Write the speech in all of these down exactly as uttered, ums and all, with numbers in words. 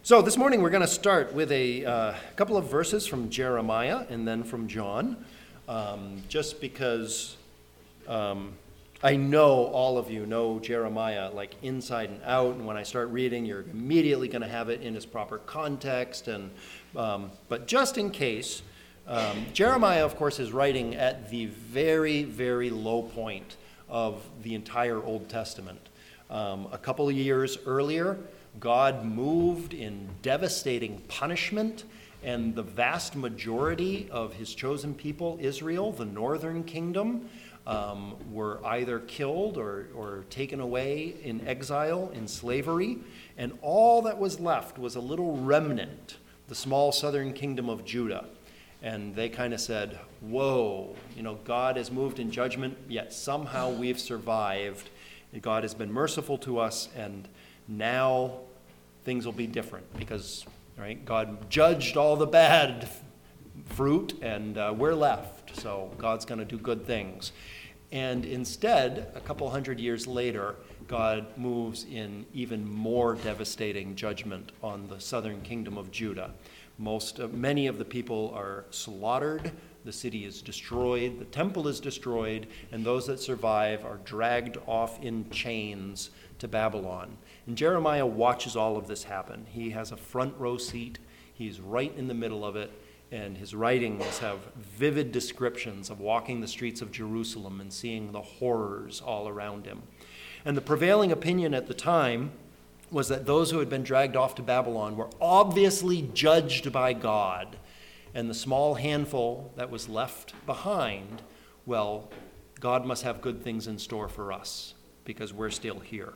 So this morning we're going to start with a uh, couple of verses from Jeremiah and then from John, um, just because um, I know all of you know Jeremiah like inside and out, and when I start reading, you're immediately going to have it in its proper context. And um, but just in case, um, Jeremiah, of course, is writing at the very, very low point of the entire Old Testament. Um, a couple of years earlier, God moved in devastating punishment, and the vast majority of his chosen people, Israel, the northern kingdom, um, were either killed or, or taken away in exile, in slavery, and all that was left was a little remnant, the small southern kingdom of Judah. And they kind of said, whoa, you know, God has moved in judgment, yet somehow we've survived. God has been merciful to us, and now things will be different because, right, God judged all the bad fruit, and uh, we're left. So God's going to do good things. And instead, a couple hundred years later, God moves in even more devastating judgment on the southern kingdom of Judah. Most, uh, many of the people are slaughtered. The city is destroyed, the temple is destroyed, and those that survive are dragged off in chains to Babylon. And Jeremiah watches all of this happen. He has a front row seat. He's right in the middle of it, and his writings have vivid descriptions of walking the streets of Jerusalem and seeing the horrors all around him. And the prevailing opinion at the time was that those who had been dragged off to Babylon were obviously judged by God. And the small handful that was left behind, well, God must have good things in store for us because we're still here.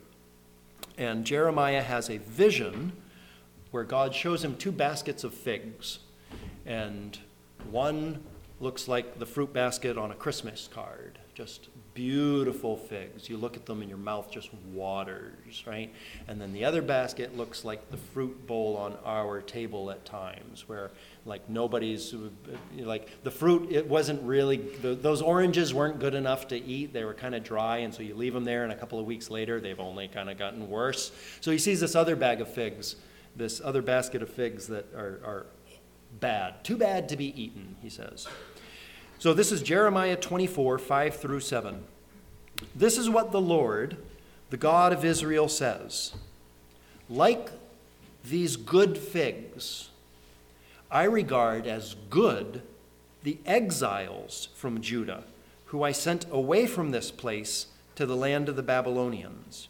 And Jeremiah has a vision where God shows him two baskets of figs. And one looks like the fruit basket on a Christmas card, just beautiful figs. You look at them and your mouth just waters, right? And then the other basket looks like the fruit bowl on our table at times, where like nobody's, like the fruit, it wasn't really, the, those oranges weren't good enough to eat. They were kind of dry, and so you leave them there, and a couple of weeks later, they've only kind of gotten worse. So he sees this other bag of figs, this other basket of figs that are, are bad, too bad to be eaten, he says. So this is Jeremiah twenty-four, five through seven. This is what the Lord, the God of Israel, says. Like these good figs, I regard as good the exiles from Judah, who I sent away from this place to the land of the Babylonians.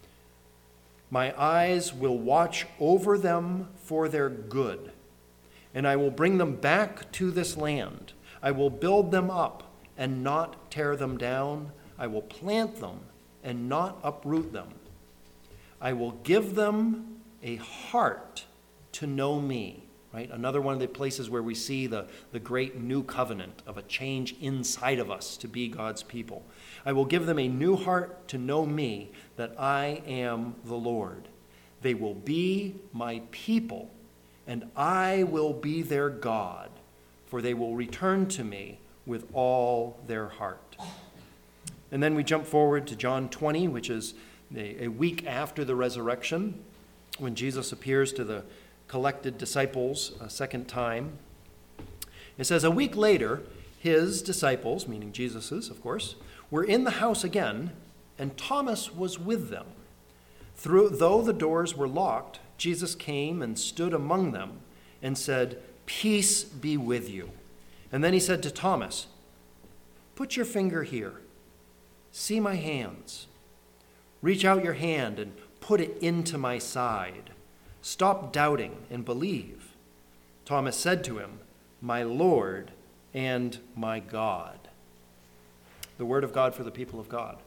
My eyes will watch over them for their good, and I will bring them back to this land. I will build them up and not tear them down. I will plant them and not uproot them. I will give them a heart to know me. Right? Another one of the places where we see the, the great new covenant of a change inside of us to be God's people. I will give them a new heart to know me, that I am the Lord. They will be my people, and I will be their God, for they will return to me with all their heart. And then we jump forward to John twenty, which is a, a week after the resurrection, when Jesus appears to the collected disciples a second time. It says, a week later, his disciples, meaning Jesus's, of course, were in the house again, and Thomas was with them. Through, though the doors were locked, Jesus came and stood among them and said, peace be with you. And then he said to Thomas, put your finger here. See my hands. Reach out your hand and put it into my side. Stop doubting and believe. Thomas said to him, my Lord and my God. The word of God for the people of God.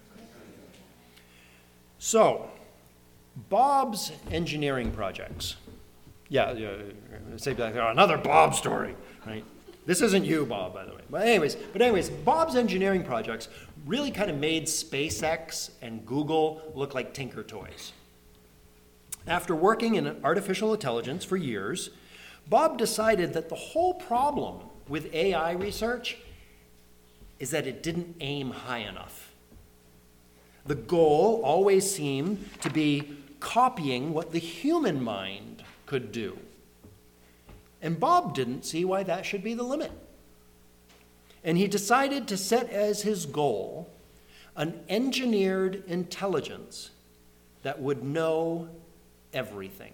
So, Bob's engineering projects. Yeah, yeah, say like, oh, another Bob story, right? This isn't you, Bob, by the way. But anyways, but anyways, Bob's engineering projects really kind of made SpaceX and Google look like Tinker Toys. After working in artificial intelligence for years, Bob decided that the whole problem with A I research is that it didn't aim high enough. The goal always seemed to be copying what the human mind could do. And Bob didn't see why that should be the limit. And he decided to set as his goal an engineered intelligence that would know everything.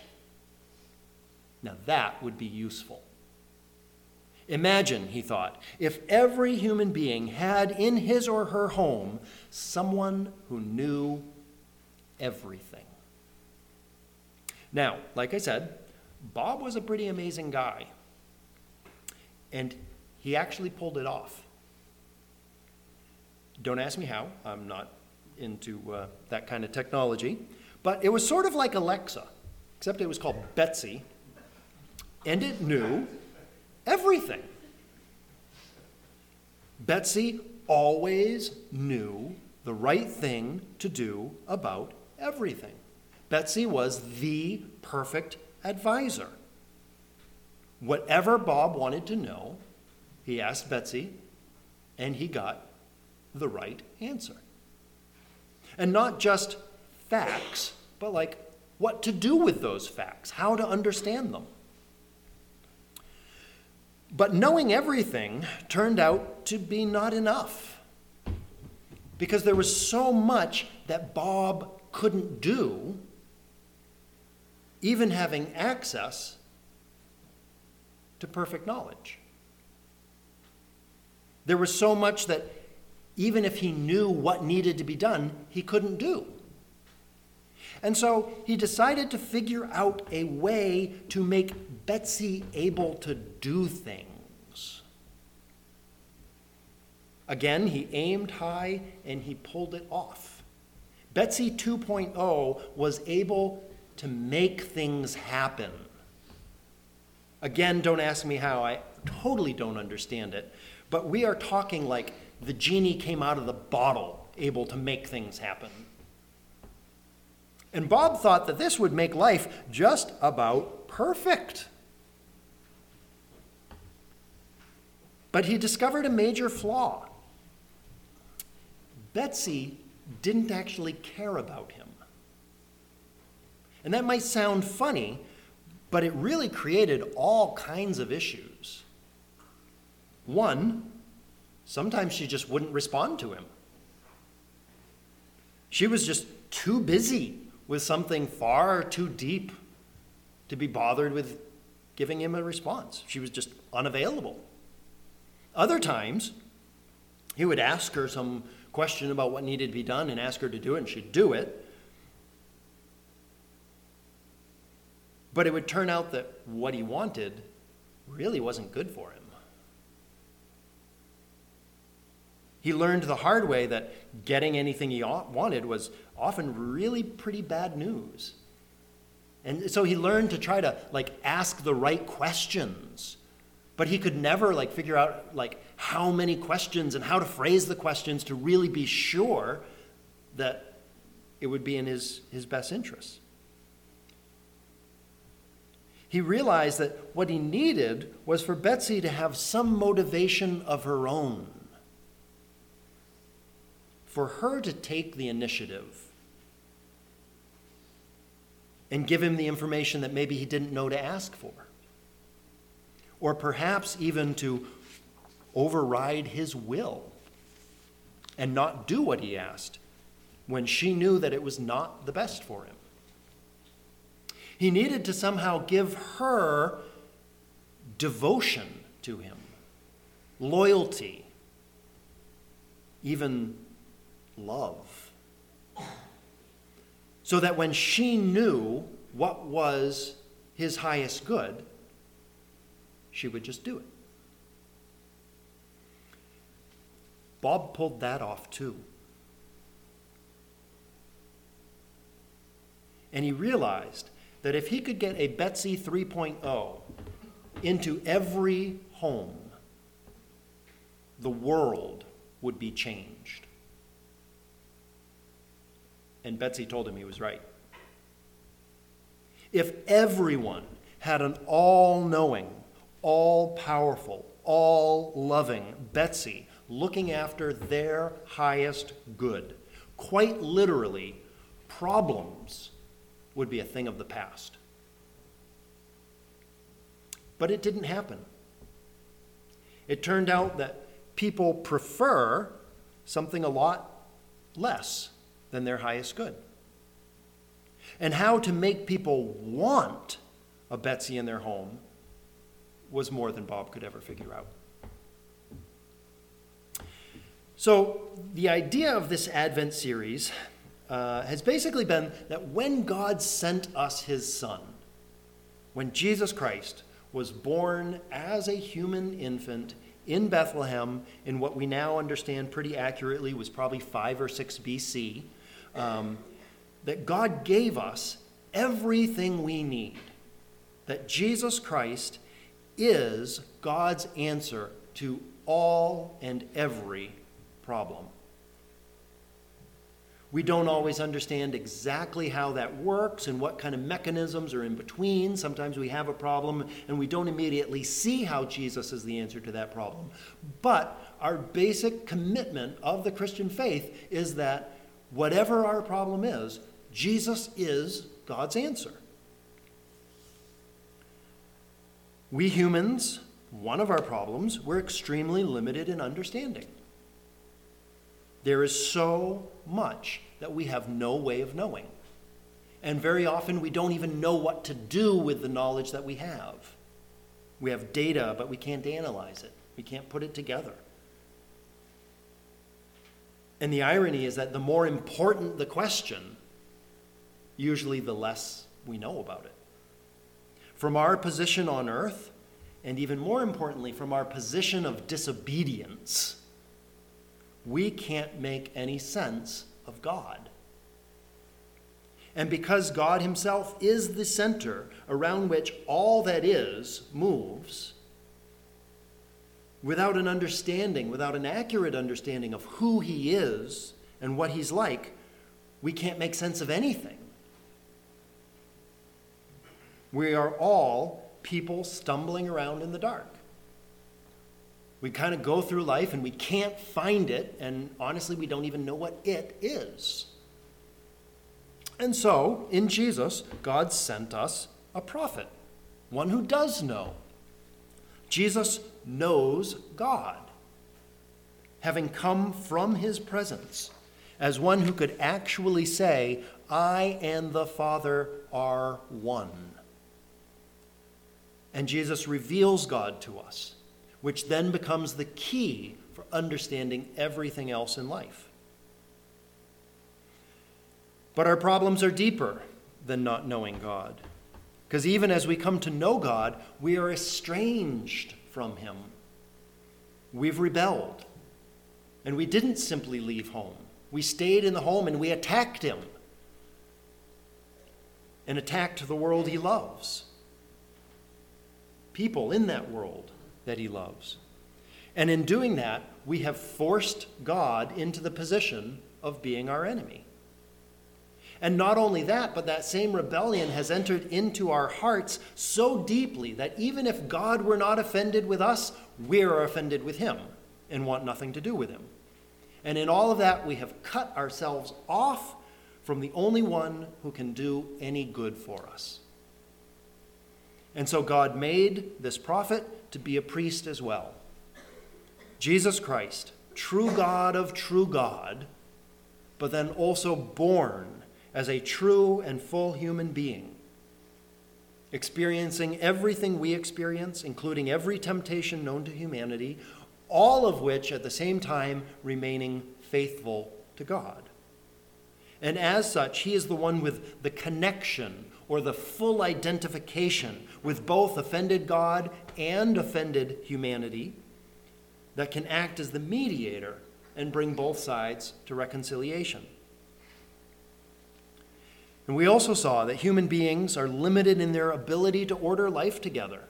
Now that would be useful. Imagine, he thought, if every human being had in his or her home someone who knew everything. Now, like I said, Bob was a pretty amazing guy, and he actually pulled it off. Don't ask me how. I'm not into uh, that kind of technology, but it was sort of like Alexa, except it was called Betsy, and it knew everything. Betsy always knew the right thing to do about everything. Betsy was the perfect advisor. Whatever Bob wanted to know, he asked Betsy, and he got the right answer. And not just facts, but like what to do with those facts, how to understand them. But knowing everything turned out to be not enough, because there was so much that Bob couldn't do, even having access to perfect knowledge. There was so much that even if he knew what needed to be done, he couldn't do. And so he decided to figure out a way to make Betsy able to do things. Again, he aimed high and he pulled it off. Betsy two point oh was able to make things happen. Again, don't ask me how. I totally don't understand it. But we are talking like the genie came out of the bottle, able to make things happen. And Bob thought that this would make life just about perfect. But he discovered a major flaw. Betsy didn't actually care about him. And that might sound funny, but it really created all kinds of issues. One, sometimes she just wouldn't respond to him. She was just too busy with something far too deep to be bothered with giving him a response. She was just unavailable. Other times, he would ask her some question about what needed to be done and ask her to do it, and she'd do it. But it would turn out that what he wanted really wasn't good for him. He learned the hard way that getting anything he wanted was often really pretty bad news. And so he learned to try to like ask the right questions, but he could never like figure out like how many questions and how to phrase the questions to really be sure that it would be in his, his best interest. He realized that what he needed was for Betsy to have some motivation of her own, for her to take the initiative and give him the information that maybe he didn't know to ask for. Or perhaps even to override his will and not do what he asked when she knew that it was not the best for him. He needed to somehow give her devotion to him, loyalty, even love, so that when she knew what was his highest good, she would just do it. Bob pulled that off too. And he realized that if he could get a Betsy three point oh into every home, the world would be changed. And Betsy told him he was right. If everyone had an all-knowing, all-powerful, all-loving Betsy looking after their highest good, quite literally, problems would be a thing of the past. But it didn't happen. It turned out that people prefer something a lot less than their highest good. And how to make people want a Betsy in their home was more than Bob could ever figure out. So the idea of this Advent series uh, has basically been that when God sent us his Son, when Jesus Christ was born as a human infant in Bethlehem in what we now understand pretty accurately was probably five or six B C, um, that God gave us everything we need, that Jesus Christ is God's answer to all and every problem. We don't always understand exactly how that works and what kind of mechanisms are in between. Sometimes we have a problem and we don't immediately see how Jesus is the answer to that problem. But our basic commitment of the Christian faith is that whatever our problem is, Jesus is God's answer. We humans, one of our problems, we're extremely limited in understanding. There is so much that we have no way of knowing. And very often we don't even know what to do with the knowledge that we have. We have data, but we can't analyze it. We can't put it together. And the irony is that the more important the question, usually the less we know about it. From our position on earth, and even more importantly, from our position of disobedience, we can't make any sense of God. And because God himself is the center around which all that is moves, without an understanding, without an accurate understanding of who he is and what he's like, we can't make sense of anything. We are all people stumbling around in the dark. We kind of go through life and we can't find it, and honestly, we don't even know what it is. And so, in Jesus, God sent us a prophet, one who does know. Jesus knows God, having come from his presence, as one who could actually say, I and the Father are one. And Jesus reveals God to us, which then becomes the key for understanding everything else in life. But our problems are deeper than not knowing God, because even as we come to know God, we are estranged from him. We've rebelled, and we didn't simply leave home. We stayed in the home and we attacked him and attacked the world he loves, people in that world that he loves. And in doing that, we have forced God into the position of being our enemy. And not only that, but that same rebellion has entered into our hearts so deeply that even if God were not offended with us, we're offended with him and want nothing to do with him. And in all of that, we have cut ourselves off from the only one who can do any good for us. And so God made this prophet to be a priest as well. Jesus Christ, true God of true God, but then also born as a true and full human being, experiencing everything we experience, including every temptation known to humanity, all of which at the same time remaining faithful to God. And as such, he is the one with the connection or the full identification with both offended God and offended humanity that can act as the mediator and bring both sides to reconciliation. And we also saw that human beings are limited in their ability to order life together.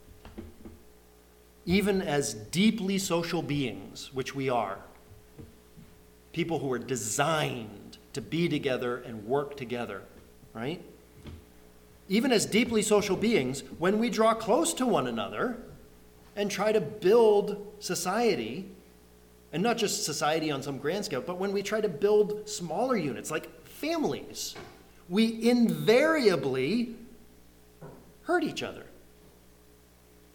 Even as deeply social beings, which we are, people who are designed to be together and work together, right? Even as deeply social beings, when we draw close to one another and try to build society, and not just society on some grand scale, but when we try to build smaller units like families, we invariably hurt each other.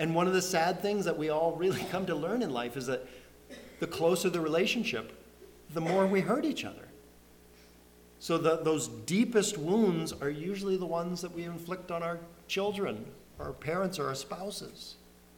And one of the sad things that we all really come to learn in life is that the closer the relationship, the more we hurt each other. So the, those deepest wounds are usually the ones that we inflict on our children, our parents, or our spouses.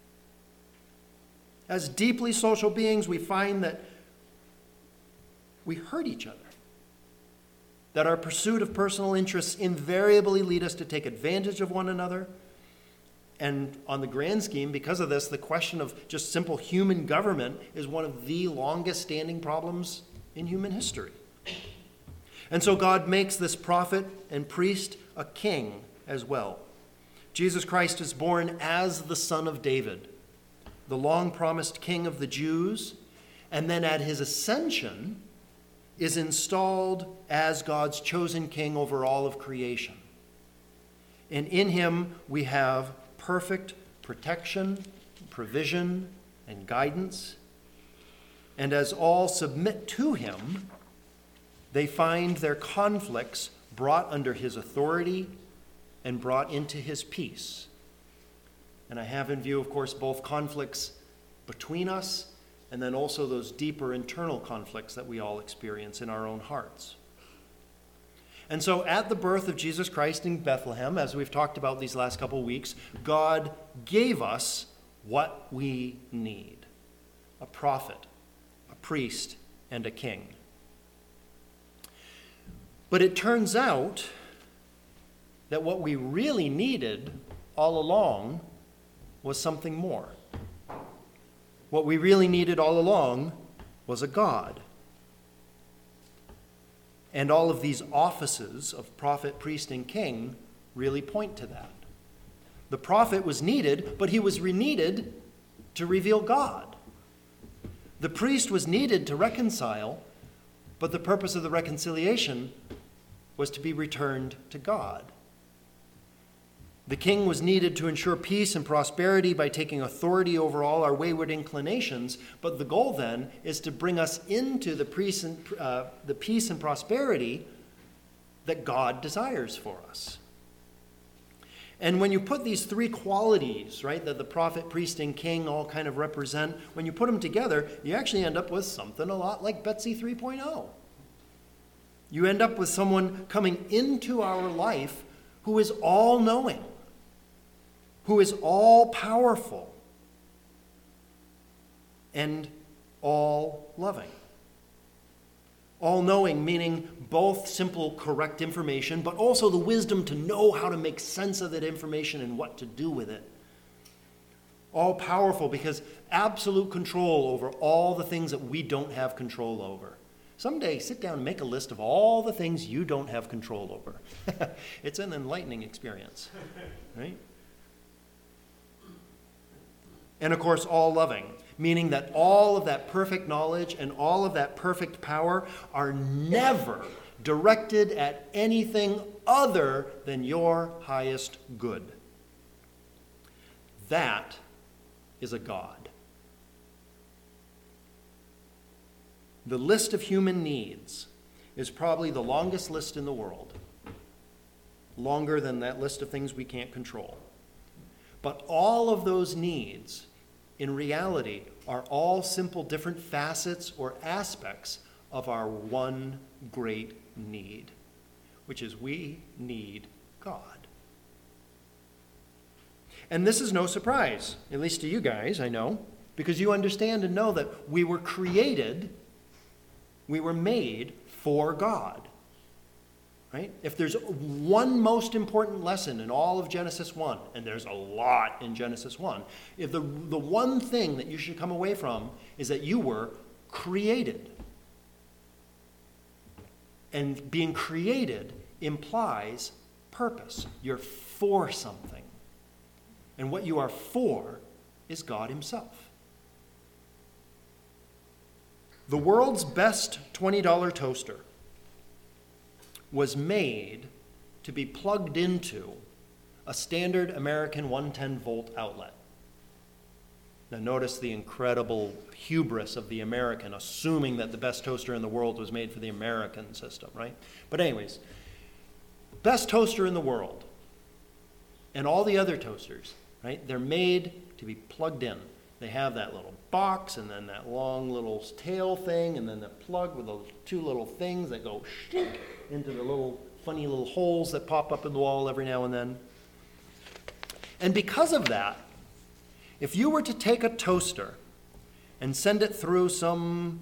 As deeply social beings, we find that we hurt each other. That our pursuit of personal interests invariably lead us to take advantage of one another. And on the grand scheme, because of this, the question of just simple human government is one of the longest standing problems in human history. And so God makes this prophet and priest a king as well. Jesus Christ is born as the son of David, the long-promised king of the Jews, and then at his ascension is installed as God's chosen king over all of creation. And in him we have perfect protection, provision, and guidance. And as all submit to him, they find their conflicts brought under his authority and brought into his peace. And I have in view, of course, both conflicts between us and then also those deeper internal conflicts that we all experience in our own hearts. And so at the birth of Jesus Christ in Bethlehem, as we've talked about these last couple of weeks, God gave us what we need: a prophet, a priest, and a king. But it turns out that what we really needed all along was something more. What we really needed all along was a God. And all of these offices of prophet, priest, and king really point to that. The prophet was needed, but he was needed to reveal God. The priest was needed to reconcile, but the purpose of the reconciliation was to be returned to God. The king was needed to ensure peace and prosperity by taking authority over all our wayward inclinations, but the goal then is to bring us into the peace and, uh, the peace and prosperity that God desires for us. And when you put these three qualities, right, that the prophet, priest, and king all kind of represent, when you put them together, you actually end up with something a lot like Betsy three point oh. You end up with someone coming into our life who is all-knowing, who is all-powerful, and all-loving. All-knowing meaning both simple, correct information, but also the wisdom to know how to make sense of that information and what to do with it. All-powerful because absolute control over all the things that we don't have control over. Someday, sit down and make a list of all the things you don't have control over. It's an enlightening experience, right? And of course, all loving, meaning that all of that perfect knowledge and all of that perfect power are never directed at anything other than your highest good. That is a God. The list of human needs is probably the longest list in the world, longer than that list of things we can't control. But all of those needs, in reality, are all simple different facets or aspects of our one great need, which is we need God. And this is no surprise, at least to you guys, I know, because you understand and know that we were created We were made for God, right? If there's one most important lesson in all of Genesis one, and there's a lot in Genesis one, if the, the one thing that you should come away from is that you were created. And being created implies purpose. You're for something. And what you are for is God himself. The world's best twenty dollars toaster was made to be plugged into a standard American one hundred ten volt outlet. Now notice the incredible hubris of the American, assuming that the best toaster in the world was made for the American system, right? But anyways, best toaster in the world, and all the other toasters right? They're made to be plugged in. They have that little box and then that long little tail thing and then the plug with those two little things that go shtick into the little funny little holes that pop up in the wall every now and then. And because of that, if you were to take a toaster and send it through some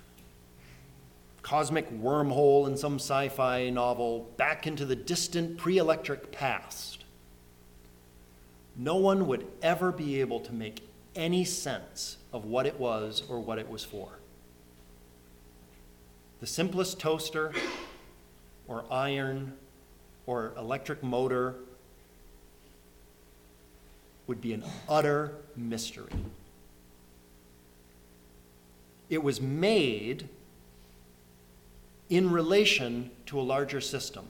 cosmic wormhole in some sci-fi novel back into the distant pre-electric past, no one would ever be able to make any sense of what it was or what it was for. The simplest toaster or iron or electric motor would be an utter mystery. It was made in relation to a larger system.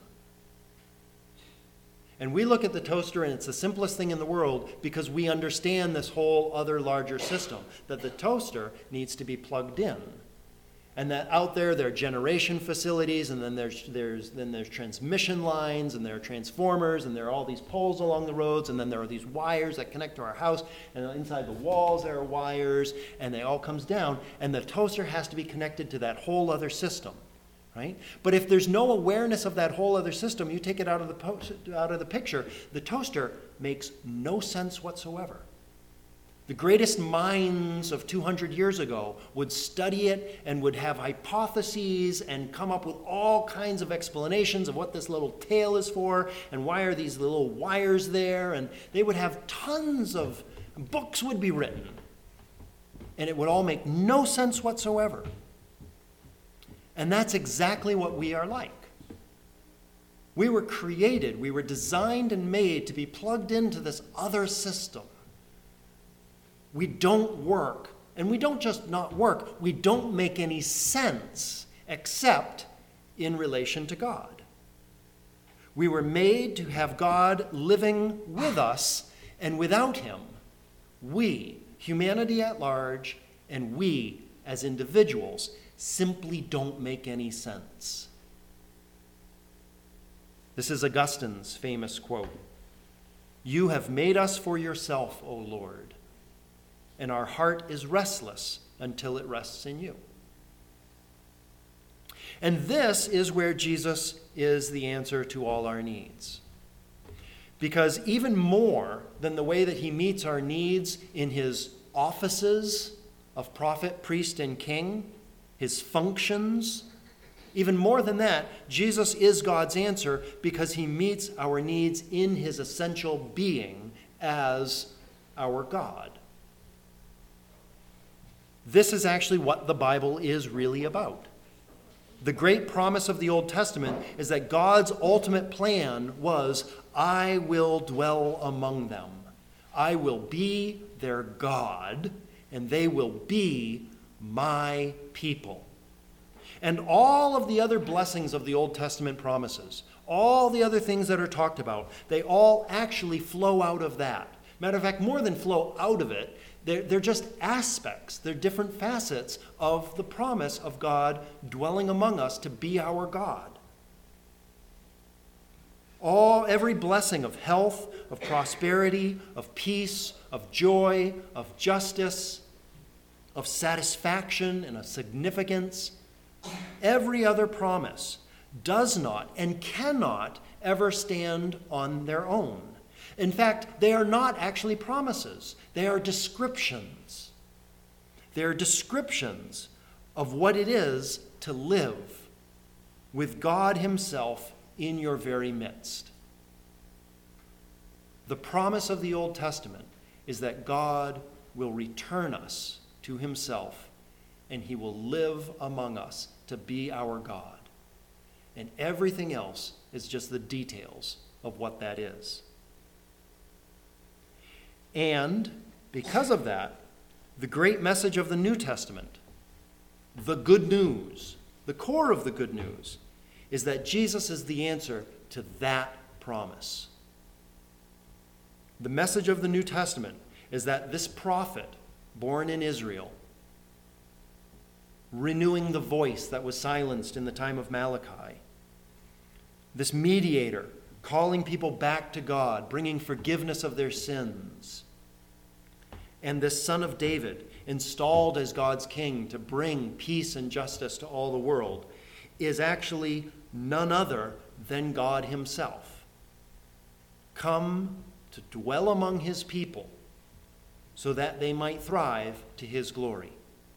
And we look at the toaster and it's the simplest thing in the world because we understand this whole other larger system, that the toaster needs to be plugged in. And that out there, there are generation facilities, and then there's, there's, then there's transmission lines, and there are transformers, and there are all these poles along the roads, and then there are these wires that connect to our house, and inside the walls there are wires, and they all comes down, and the toaster has to be connected to that whole other system. Right? But if there's no awareness of that whole other system, you take it out of the po- out of the picture, the toaster makes no sense whatsoever. The greatest minds of two hundred years ago would study it and would have hypotheses and come up with all kinds of explanations of what this little tail is for and why are these little wires there, and they would have tons of books would be written, and it would all make no sense whatsoever. And that's exactly what we are like. We were created, we were designed and made to be plugged into this other system. We don't work, and we don't just not work, we don't make any sense except in relation to God. We were made to have God living with us, and without him, we, humanity at large, and we as individuals, simply don't make any sense. This is Augustine's famous quote. "You have made us for yourself, O Lord, and our heart is restless until it rests in you." And this is where Jesus is the answer to all our needs. Because even more than the way that he meets our needs in his offices of prophet, priest, and king, his functions, even more than that, Jesus is God's answer because he meets our needs in his essential being as our God. This is actually what the Bible is really about. The great promise of the Old Testament is that God's ultimate plan was, I will dwell among them. I will be their God, and they will be my people. And all of the other blessings of the Old Testament promises, all the other things that are talked about, they all actually flow out of that. Matter of fact, more than flow out of it, they're, they're just aspects, they're different facets of the promise of God dwelling among us to be our God. All, every blessing of health, of prosperity, of peace, of joy, of justice, of satisfaction and of significance, every other promise does not and cannot ever stand on their own. In fact, they are not actually promises. They are descriptions. They are descriptions of what it is to live with God himself in your very midst. The promise of the Old Testament is that God will return us to himself, and he will live among us to be our God. And everything else is just the details of what that is. And because of that, the great message of the New Testament, the good news, the core of the good news, is that Jesus is the answer to that promise. The message of the New Testament is that this prophet, born in Israel, renewing the voice that was silenced in the time of Malachi, this mediator calling people back to God, bringing forgiveness of their sins. And this Son of David, installed as God's king to bring peace and justice to all the world, is actually none other than God himself, come to dwell among his people so that they might thrive to his glory.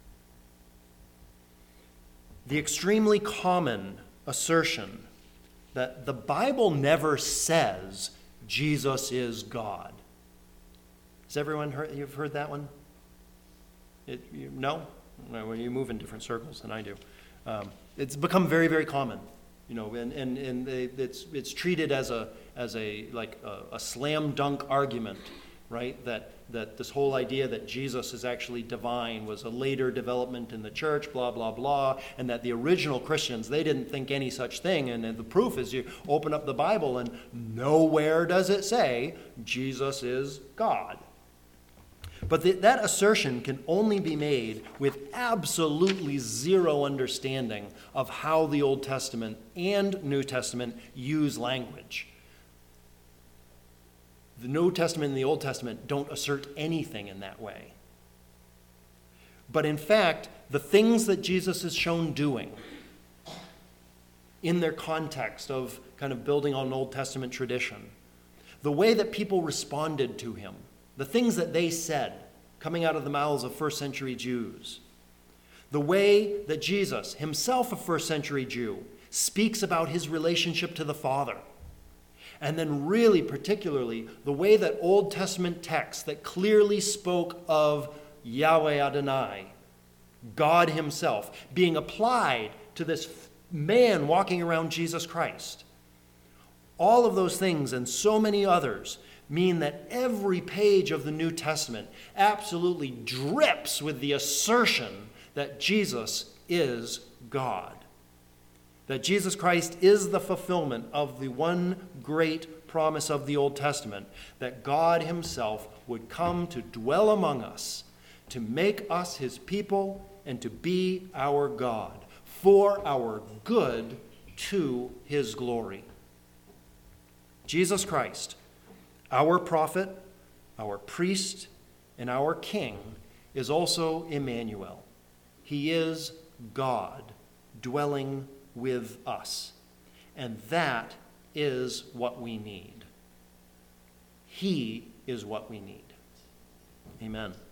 The extremely common assertion that the Bible never says Jesus is God. Has everyone heard, you've heard that one? It, you, no? Well, you move in different circles than I do. Um, it's become very, very common, you know, and, and, and they, it's, it's treated as a, as a, like a, a slam dunk argument, right? That, that this whole idea that Jesus is actually divine was a later development in the church, blah, blah, blah, and that the original Christians, they didn't think any such thing. And, and the proof is you open up the Bible and nowhere does it say Jesus is God. But the, that assertion can only be made with absolutely zero understanding of how the Old Testament and New Testament use language. The New Testament and the Old Testament don't assert anything in that way. But in fact, the things that Jesus is shown doing in their context of kind of building on Old Testament tradition, the way that people responded to him, the things that they said coming out of the mouths of first century Jews, the way that Jesus, himself a first century Jew, speaks about his relationship to the Father, and then really particularly the way that Old Testament texts that clearly spoke of Yahweh Adonai, God himself, being applied to this man walking around Jesus Christ. All of those things and so many others mean that every page of the New Testament absolutely drips with the assertion that Jesus is God. That Jesus Christ is the fulfillment of the one great promise of the Old Testament, that God himself would come to dwell among us, to make us his people, and to be our God, for our good to his glory. Jesus Christ, our prophet, our priest, and our king, is also Emmanuel. He is God dwelling with us. And that is what we need. He is what we need. Amen.